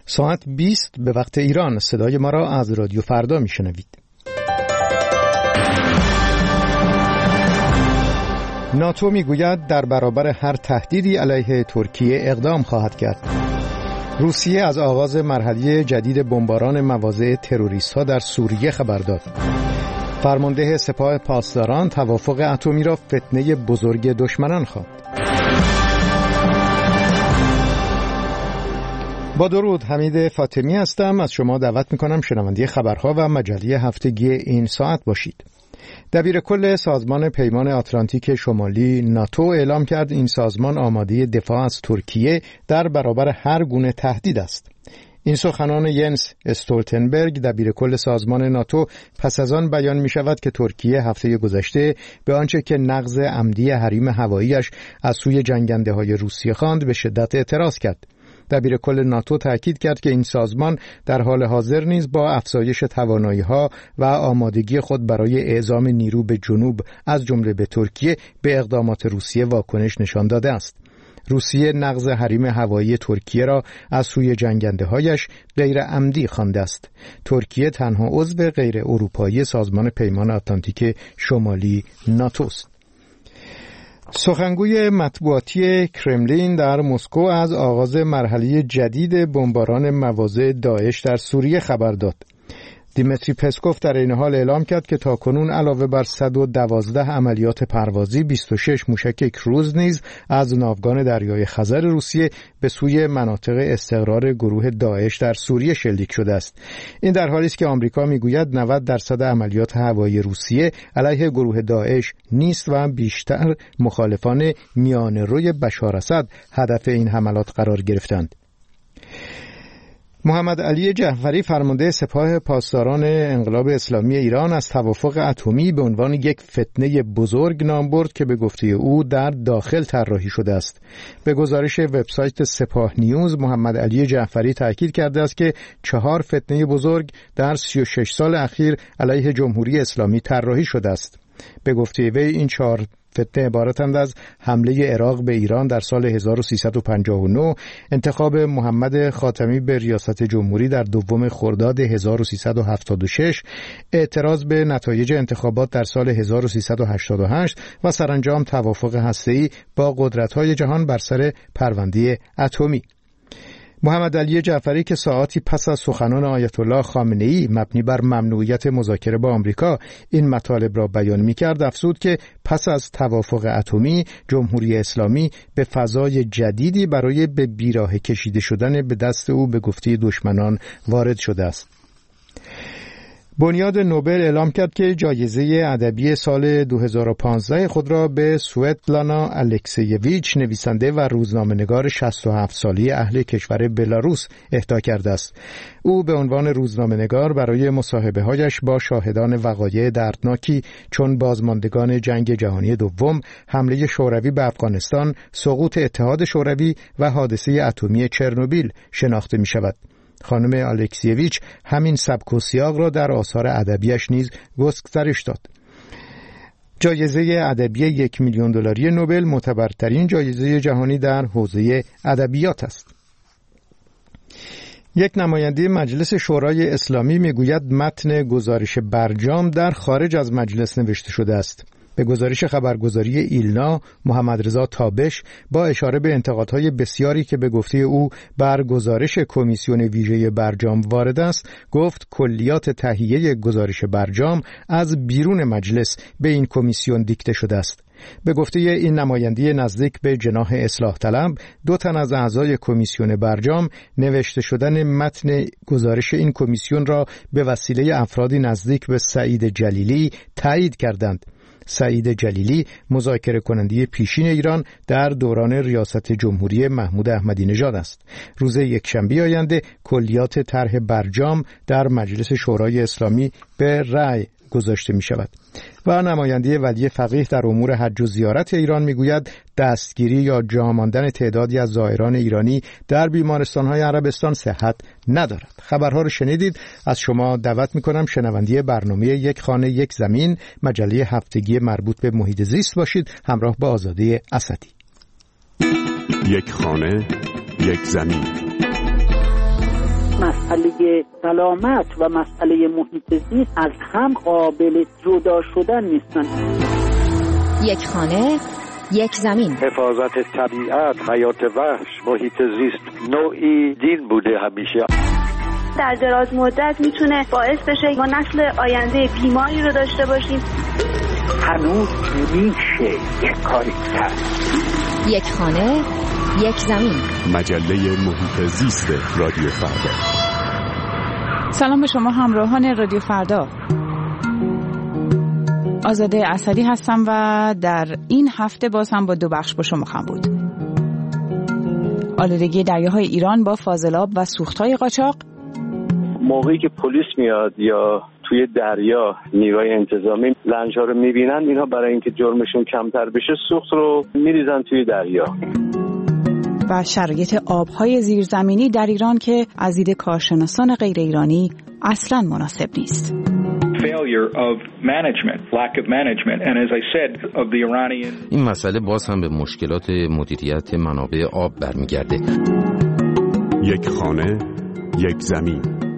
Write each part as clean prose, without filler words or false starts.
ساعت 20 به وقت ایران. صدای ما را از رادیو فردا میشنوید. ناتو میگوید در برابر هر تهدیدی علیه ترکیه اقدام خواهد کرد. روسیه از آغاز مرحله جدید بمباران مواضع تروریست‌ها در سوریه خبر داد. فرمانده سپاه پاسداران توافق اتمی را فتنه بزرگ دشمنان خواند. با درود، حمید فاطمی هستم. از شما دعوت میکنم شنونده خبرها و مجله هفتگی این ساعت باشید. دبیر کل سازمان پیمان آتلانتیک شمالی ناتو اعلام کرد این سازمان آماده دفاع از ترکیه در برابر هر گونه تهدید است. این سخنان ینس استولتنبرگ دبیر کل سازمان ناتو پس از آن بیان می شود که ترکیه هفته گذشته به آنچه که نقض عمدی حریم هواییش از سوی جنگنده های روسیه خواند به شدت اعتراض کرد. دبیر کل ناتو تأکید کرد که این سازمان در حال حاضر نیز با افزایش توانایی‌ها و آمادگی خود برای اعزام نیرو به جنوب از جمله به ترکیه به اقدامات روسیه واکنش نشان داده است. روسیه نقض حریم هوایی ترکیه را از سوی جنگنده‌هایش غیر عمدی خوانده است. ترکیه تنها عضو غیر اروپایی سازمان پیمان آتلانتیک شمالی ناتو است. سخنگوی مطبوعاتی کرملین در مسکو از آغاز مرحله جدید بمباران مواضع داعش در سوریه خبر داد. دیمیتری پسکوف در این حال اعلام کرد که تاکنون علاوه بر 112 عملیات پروازی 26 موشک کروز نیز از ناوگان دریای خزر روسیه به سوی مناطق استقرار گروه داعش در سوریه شلیک شده است. این در حالی است که آمریکا میگوید 90% عملیات هوایی روسیه علیه گروه داعش نیست و بیشتر مخالفان میانه‌روی بشار اسد هدف این حملات قرار گرفتند. محمد علی جعفری فرمانده سپاه پاسداران انقلاب اسلامی ایران از توافق اتمی به عنوان یک فتنه بزرگ نام برد که به گفته او در داخل طراحی شده است. به گزارش وبسایت سپاه نیوز، محمد علی جعفری تاکید کرده است که 4 فتنه بزرگ در 36 سال اخیر علیه جمهوری اسلامی طراحی شده است. به گفته وی این 4 فتنه عبارتند از حمله عراق به ایران در سال 1359، انتخاب محمد خاتمی به ریاست جمهوری در 2 خرداد 1376، اعتراض به نتایج انتخابات در سال 1388 و سرانجام توافق هسته‌ای با قدرت‌های جهان بر سر پرونده اتمی. محمد علی جعفری که ساعاتی پس از سخنان آیت الله خامنه‌ای مبنی بر ممنوعیت مذاکره با آمریکا این مطالب را بیان می‌کرد، افزود که پس از توافق اتمی جمهوری اسلامی به فضای جدیدی برای به بیراه کشیده شدن به دست او به گفته دشمنان وارد شده است. بنیاد نوبل اعلام کرد که جایزه ادبی سال 2015 خود را به سوئتلانا الکسیویچ، نویسنده و روزنامه‌نگار 67 ساله اهل کشور بلاروس، اهدا کرده است. او به عنوان روزنامه‌نگار برای مصاحبه‌هایش با شاهدان وقایع دردناکی چون بازماندگان جنگ جهانی دوم، حمله شوروی به افغانستان، سقوط اتحاد شوروی و حادثه اتمی چرنوبیل شناخته می‌شود. خانم الکسیویچ همین سبک و سیاق را در آثار ادبیش نیز گسترش داد. جایزه ادبی $1,000,000 نوبل معتبرترین جایزه جهانی در حوزه ادبیات است. یک نماینده مجلس شورای اسلامی میگوید متن گزارش برجام در خارج از مجلس نوشته شده است. به گزارش خبرگزاری ایلنا، محمد رضا تابش با اشاره به انتقادهای بسیاری که به گفته او بر گزارش کمیسیون ویژه برجام وارد است، گفت کلیات تهیه گزارش برجام از بیرون مجلس به این کمیسیون دیکته شده است. به گفته این نماینده نزدیک به جناح اصلاح طلب، 2 تن از اعضای کمیسیون برجام نوشته شدن متن گزارش این کمیسیون را به وسیله افرادی نزدیک به سعید جلیلی تایید کردند. سعید جلیلی مذاکره کننده پیشین ایران در دوران ریاست جمهوری محمود احمدی نژاد است. روز یکشنبه آینده کلیات طرح برجام در مجلس شورای اسلامی به رأی گذاشته می شود. و نماینده ولی فقیه در امور حج و زیارت ایران می گوید دستگیری یا جا ماندن تعدادی از زائران ایرانی در بیمارستان‌های عربستان صحت ندارد. خبرها رو شنیدید. از شما دعوت می کنم شنونده برنامه یک خانه یک زمین، مجله هفتگی مربوط به محیط زیست باشید، همراه با آزاده اسدی. یک خانه یک زمین. مسئله سلامت و مسئله محیط زیست از هم قابل جدا شدن نیستن. یک خانه، یک زمین. حفاظت طبیعت، حیات وحش، محیط زیست نوعی دین بوده همیشه. در دراز مدت میتونه باعث بشه ما نسل آینده بیماری رو داشته باشیم. هنوز میشه یک کاری کرد. یک خانه، یک زمین. مجله محیط زیست رادیو فردا. سلام به شما همراهان رادیو فردا. آزاده اسدی هستم و در این هفته باز هم با 2 بخش با شما خواهم بود. آلودگی دریاهای ایران با فاضلاب و سوختهای قاچاق. موقعی که پلیس میاد یا توی دریا نیروی انتظامی لنج‌ها رو میبینن، اینها برای اینکه جرمشون کمتر بشه سوخت رو میریزن توی دریا. و شرایط آبهای زیرزمینی در ایران که از دید کارشناسان غیر ایرانی اصلاً مناسب نیست. این مسئله باز هم به مشکلات مدیریت منابع آب برمیگرده. یک خانه، یک زمین.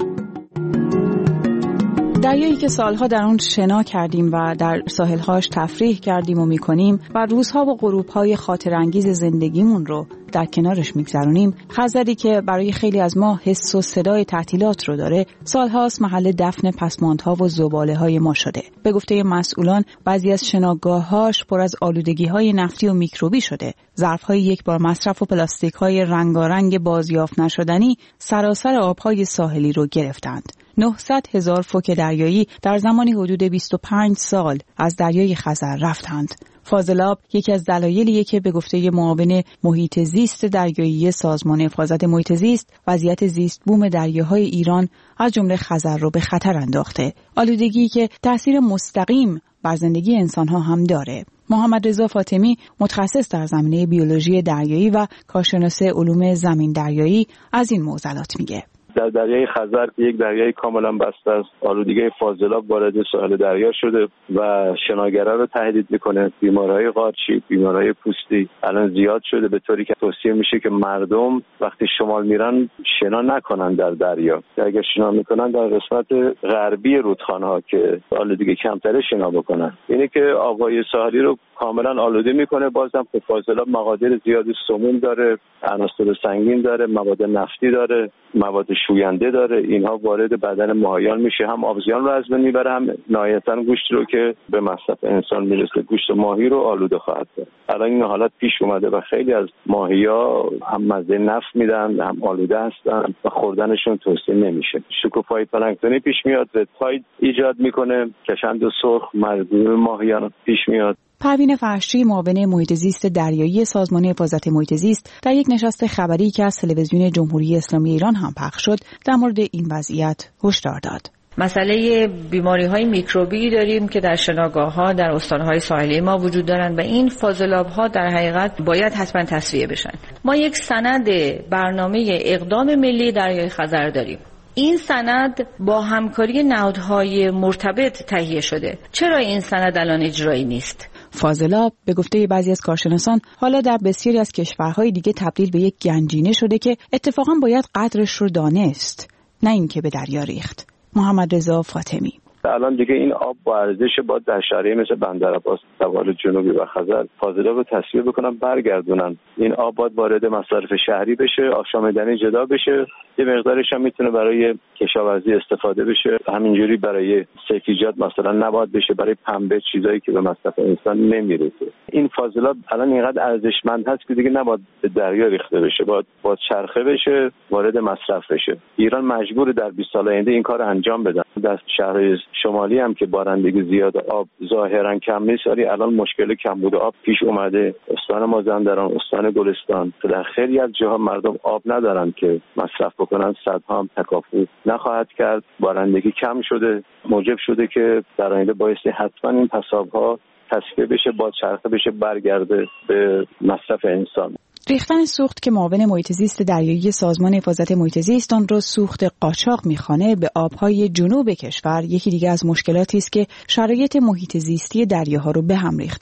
دریایی که سالها در اون شنا کردیم و در ساحلهاش تفریح کردیم و میکنیم و روزها و غروبهای خاطرانگیز زندگیمون رو در کنارش میگذرونیم، خزری که برای خیلی از ما حس و صدای تعطیلات رو داره، سالهاست محل دفن پسماندها و زباله‌های ما شده. به گفته مسئولان بعضی از شناگاه‌هاش پر از آلودگی‌های نفتی و میکروبی شده. ظرف‌های یک بار مصرف و پلاستیک‌های رنگارنگ بازیافت نشدنی سراسر آب‌های ساحلی رو گرفتند. 900,000 فوک دریایی در زمانی حدود 25 سال از دریای خزر رفتند. فاضلاب یکی از دلایلیه که به گفته معاون محیط زیست دریایی سازمان حفاظت محیط زیست وضعیت زیست بوم دریاهای ایران از جمله خزر رو به خطر انداخته. آلودگی که تأثیر مستقیم بر زندگی انسان‌ها هم داره. محمد رضا فاطمی متخصص در زمینه بیولوژی دریایی و کارشناس علوم زمین دریایی از این معضلات میگه. در دریای خزر یک دریای کاملا بسته است، آلودگی فاضلاب وارد ساحل دریا شده و شناگرا رو تهدید میکنه. بیماری‌های قارچی، بیماری‌های پوستی الان زیاد شده، به طوری که توصیه میشه که مردم وقتی شمال میرن شنا نکنن در دریا. اگر شنا میکنن در قسمت غربی رودخانه‌ها که آلودگی کمتره شنا بکنن. اینه که آب‌های ساحلی رو کاملا آلوده میکنه. بازم فاضلاب مقادیر زیادی سموم داره، عناصر سنگین داره، مواد نفتی داره، مواد شوینده داره. اینها وارد بدن ماهیان میشه، هم آبزیان رو از بین میبره، هم نهایتاً گوشت رو که به مصرف انسان میرسه، گوشت ماهی رو آلوده خواهد کرد. الان این حالت پیش اومده و خیلی از ماهی‌ها هم مزه نفت میدن، هم آلوده هستن و خوردنشون توصیه نمیشه. شکوفای پلانکتونی پیش میاد، رتاید ایجاد میکنه، کشند و سرخ مردم ماهیان پیش میاد. پروین فرشی معاون محیط زیست دریایی سازمان حفاظت محیط زیست در یک نشست خبری که از تلویزیون جمهوری اسلامی ایران هم پخش شد در مورد این وضعیت هشدار داد. مسئله بیماری‌های میکروبی داریم که در شناگاه‌ها در استان‌های ساحلی ما وجود دارن و این فاضلاب‌ها در حقیقت باید حتما تصفیه بشن. ما یک سند برنامه اقدام ملی دریای خزر داریم. این سند با همکاری نهادهای مرتبط تهیه شده. چرا این سند الان اجرایی نیست؟ فاضلاب به گفته بعضی از کارشناسان حالا در بسیاری از کشورهای دیگه تبدیل به یک گنجینه شده که اتفاقا باید قدرش رو دانست، نه اینکه به دریا ریخت. محمد رضا فاطمی: الان دیگه این آب با ارزش باید در شهرهای مثل بندرعباس، سواحل جنوبی و خزر فاضلاب رو تصفیه بکنن، برگردونن. این آب باید وارد مصارف شهری بشه، آشامیدنی جدا بشه، یه مقدارش هم میتونه برای کشاورزی استفاده بشه. همینجوری برای سبزیجات مثلا نباید بشه، برای پنبه، چیزایی که به مصرف انسان نمیرسه. این فاضلاب الان اینقدر ارزشمند هست که دیگه نباید به دریا ریخته بشه، باید چرخه بشه، وارد مصرف بشه. ایران مجبور در 20 سال آینده این کار انجام بده. در شهرهای شمالی هم که بارندگی زیاد، آب ظاهرا کم نیست، ولی الان مشکل کمبود آب پیش اومده. استان مازندران، استان گلستان، در خیلی از جاها مردم آب ندارن که مصرف بکنن. صدها هم تکافو نخواهد کرد. بارندگی کم شده، موجب شده که در آینده بایستی حتما این پساب‌ها تصفیه بشه، با چرخه بشه، برگرده به مصرف انسان. ریختن سوخت که معاون محیط زیست دریایی سازمان حفاظت محیط زیست آن را سوخت قاچاق می‌خوانه به آب‌های جنوب کشور یکی دیگه از مشکلاتی است که شرایط محیط زیستی دریاها رو به هم ریخته.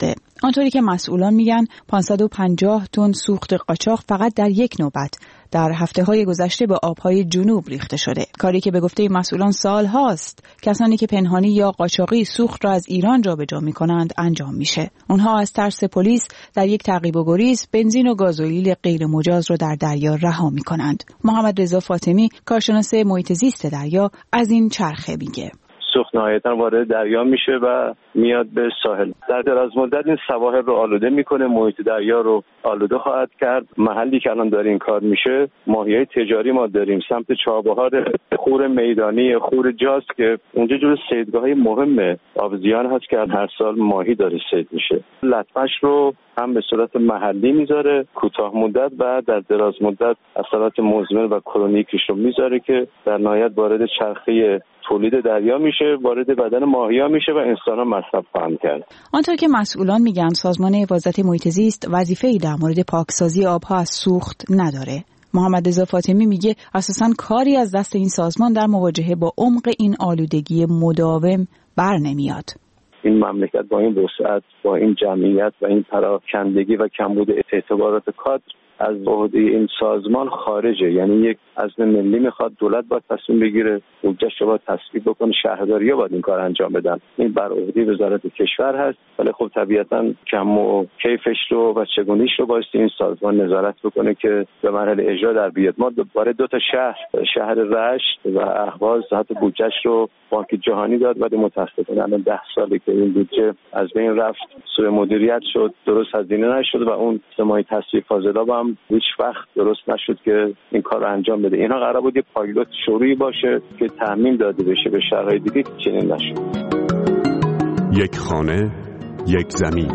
آنطوری که مسئولان میگن 550 تن سوخت قاچاق فقط در یک نوبت در هفته‌های گذشته به آبهای جنوب ریخته شده. کاری که به گفته مسئولان سال هاست کسانی که پنهانی یا قاچاقی سوخت را از ایران جابجا می‌کنند انجام میشه. اونها از ترس پلیس در یک تعقیب و گریز بنزین و گازوئیل غیر مجاز را در دریا رها می‌کنند. محمد رضا فاطمی کارشناس محیط زیست دریا از این چرخه میگه. سوخت نهایتاً وارد دریا میشه و میاد به ساحل. در دراز مدت این سواحل رو آلوده میکنه، محیط دریا رو آلوده خواهد کرد. محلی که الان داره این کار میشه ماهیای تجاری ما داریم سمت چابهار خور میدانی، خور جاز که اونجا جور صیدگاه‌های مهم آبزیان هست که هر سال ماهی داره صید میشه. لطمش رو هم به صورت محلی میذاره کوتاه مدت و در دراز مدت اثرات مزمن و کرونیکش رو میذاره که در نهایت وارد چرخه تولید دریا میشه، وارد بدن ماهی‌ها میشه و انسان‌ها مصرف خواهند کرد. آنطور که مسئولان میگن سازمان حفاظت محیط زیست وظیفه‌ای در مورد پاکسازی آبها از سوخت نداره. محمد رضا فاطمی میگه اساساً کاری از دست این سازمان در مواجهه با عمق این آلودگی مداوم بر نمیاد. این مملکت با این وسعت، با این جمعیت و این پراکندگی و کمبود اعتبارات کادر از عهده این سازمان خارجه. یعنی یک عزم ملی میخواد، دولت باید تصمیم بگیره، بودجه‌اش رو باید تصویب بکنه، شهرداری‌ها باید این کار انجام بدن. این بر عهده وزارت کشور هست، ولی خب طبیعتاً کم و کیفش رو و چگونیش رو باید این سازمان نظارت بکنه که به مرحله اجرا در بیاد. ما برای 2 تا شهر رشت و اهواز حتی بودجه‌اش رو بانک جهانی داد، ولی متأسفانه الان 10 ساله که این بودجه از بین رفت، سوء مدیریت شد، درست هزینه نشد و اون سمای تصفیه فاضلاب هم هیچ وقت درست نشد که این کار رو انجام بده. اینا قرار بود یه پایلوت شروعی باشه که تعمیم داده بشه به شهرهای دیگه، چنین نشد. یک خانه، یک زمین.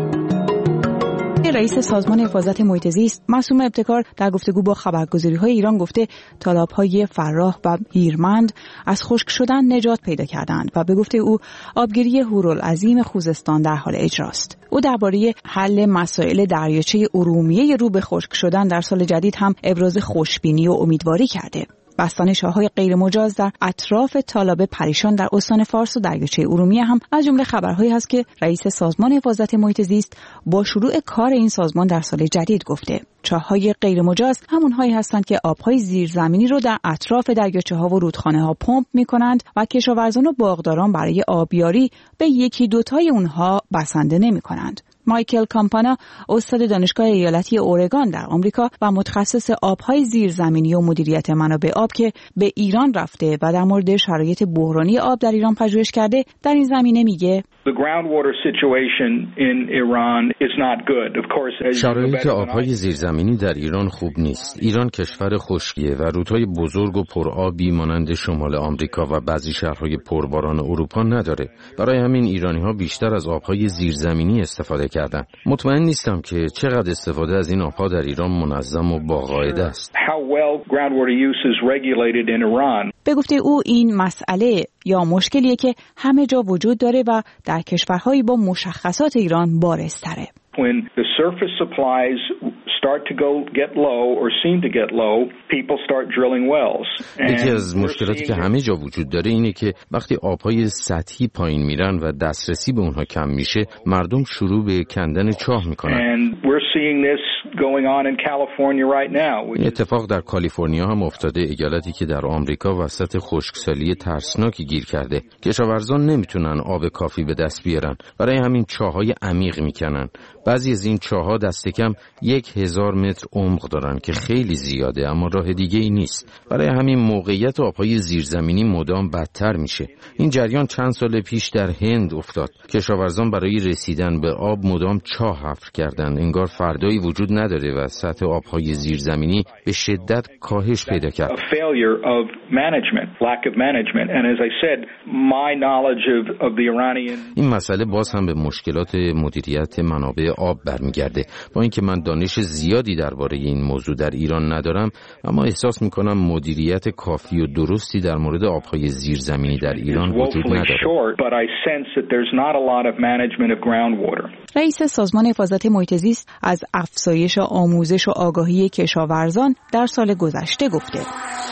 رئیس سازمان حفاظت محیط زیست معصوم ابتکار در گفتگو با خبرگزاری‌های ایران گفته تالاب‌های فراه و هیرمند از خشک شدن نجات پیدا کردند و به گفته او آبگیری هورالعظیم خوزستان در حال اجراست. او درباره حل مسائل دریاچه ارومیه رو به خشک شدن در سال جدید هم ابراز خوشبینی و امیدواری کرده. بستان شاه‌های غیر مجاز در اطراف تالاب پریشان در استان فارس و دریاچه ارومیه هم از جمله خبرهایی هست که رئیس سازمان حفاظت محیط زیست با شروع کار این سازمان در سال جدید گفته. چاه‌های غیر مجاز همونهایی هستند که آب‌های زیرزمینی رو در اطراف دریاچه‌ها و رودخانه‌ها پمپ می‌کنند و کشاورزان و باغداران برای آبیاری به یکی دوتای اونها بسنده نمی‌کنند. مایکل کامپانا استاد دانشگاه ایالتی اورگان در آمریکا و متخصص آب‌های زیرزمینی و مدیریت منابع آب که به ایران رفته و در مورد شرایط بحرانی آب در ایران پژوهش کرده در این زمینه میگه شرایط آب‌های زیرزمینی در ایران خوب نیست. ایران کشور خشکیه و رودهای بزرگ و پرآبی مانند شمال آمریکا و بعضی شهرهای پرباران اروپا نداره. برای همین ایرانی‌ها بیشتر از آب‌های زیرزمینی استفاده کردن. مطمئن نیستم که چقدر استفاده از این آب‌ها در ایران منظم و با قاعده است. به گفته او این مسئله یا مشکلیه که همه جا وجود داره و در کشورهایی با مشخصات ایران بارزتره. When the surface supplies start to get low or seem to get low, people start drilling wells. یکی از مشکلاتی که همه جا وجود داره اینه که وقتی آب‌های سطحی پایین میرن و دسترسی به اونها کم میشه، مردم شروع به کندن چاه میکنن. And we're seeing this going on in California right now. این اتفاق در کالیفرنیا هم افتاده، ایالتی که در آمریکا وسط خشکسالی ترسناکی گیر کرده. کشاورزان نمیتونن آب کافی به دست بیارن، برای همین چاه‌های عمیق میکنن. بعضی از این چاه‌ها دست کم 1000 متر عمق دارن که خیلی زیاده، اما راه دیگه ای نیست. برای همین موقعیت آب‌های زیرزمینی مدام بدتر میشه. این جریان چند سال پیش در هند افتاد. کشاورزان برای رسیدن به آب مدام چاه حفر کردند. انگار فردایی وجود نداره و سطح آب‌های زیرزمینی به شدت کاهش پیدا کرد. این مسئله باز هم به مشکلات مدیریت منابع آب برمیگرده. با اینکه من دانش زیادی درباره این موضوع در ایران ندارم، اما احساس میکنم مدیریت کافی و درستی در مورد آبهای زیرزمینی در ایران وجود نداره. رئیس سازمان حفاظت محیط زیست از افزایش آموزش و آگاهی کشاورزان در سال گذشته گفته.